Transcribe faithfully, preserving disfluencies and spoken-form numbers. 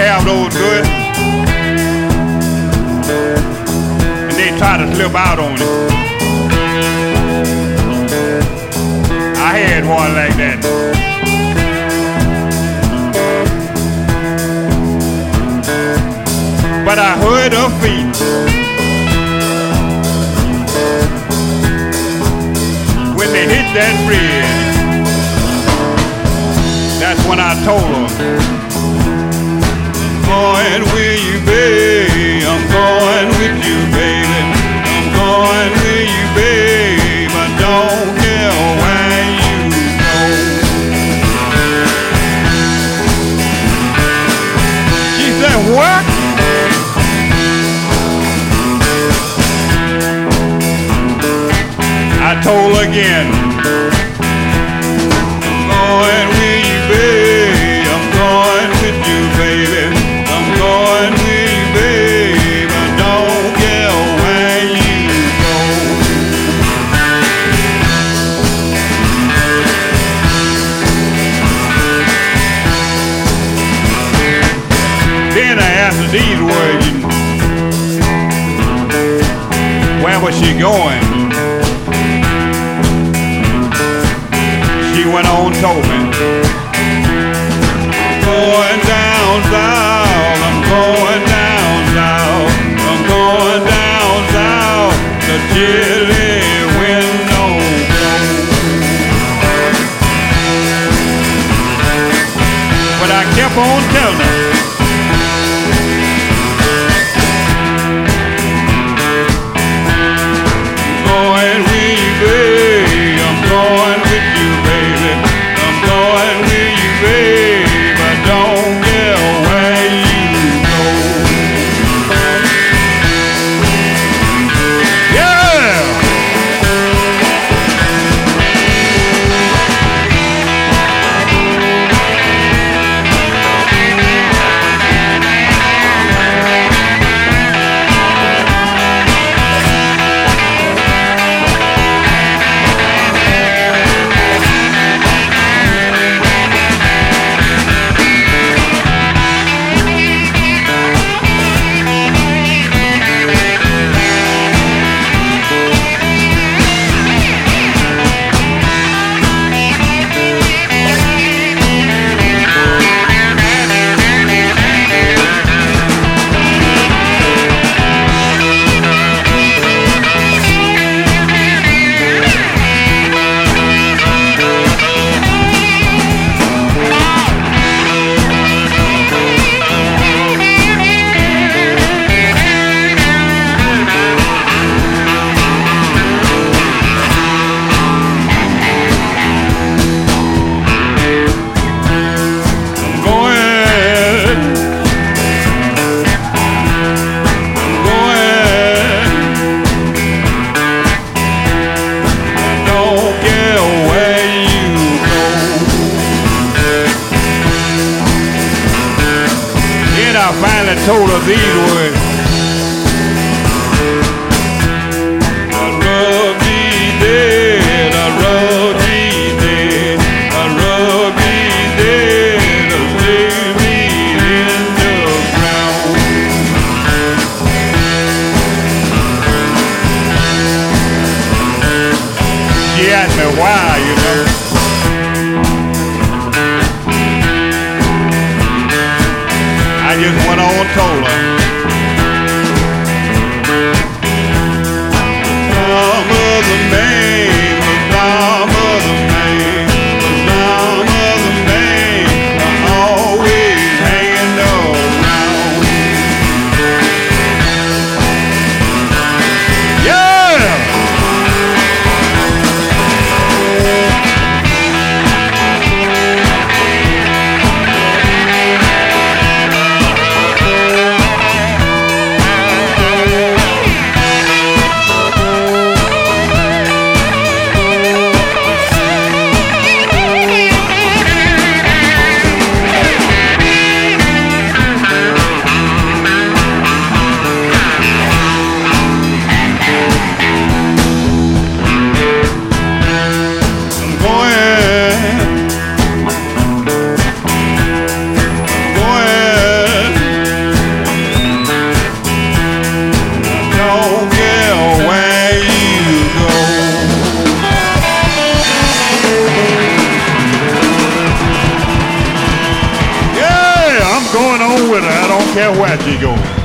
have those good, and they try to slip out on it. I had one like that. But I heard her feet when they hit that bridge. That's when I told her, I'm going with you, babe. I'm going with you, baby. I'm going with you, babe. I don't care where you go. She said, what? I told her again, I'm going with you, babe. I'm going with you, baby. I'm going with you, babe. I don't care where you go. Then I asked her these words, where was she going? She went on, told me, I'm going down south, I'm going down south, I'm going down south, the chilly wind don't blow. But I kept on telling her, I'm going with you, babe, I'm going with you, baby. I'm going with you, babe. I don't care where you go. Yeah! I finally told her these words. I'd rather be dead, I'd rather be dead, I'd rather be dead or lay me in the ground. She asked me why, you know. I just went on and told her. Where'd you go?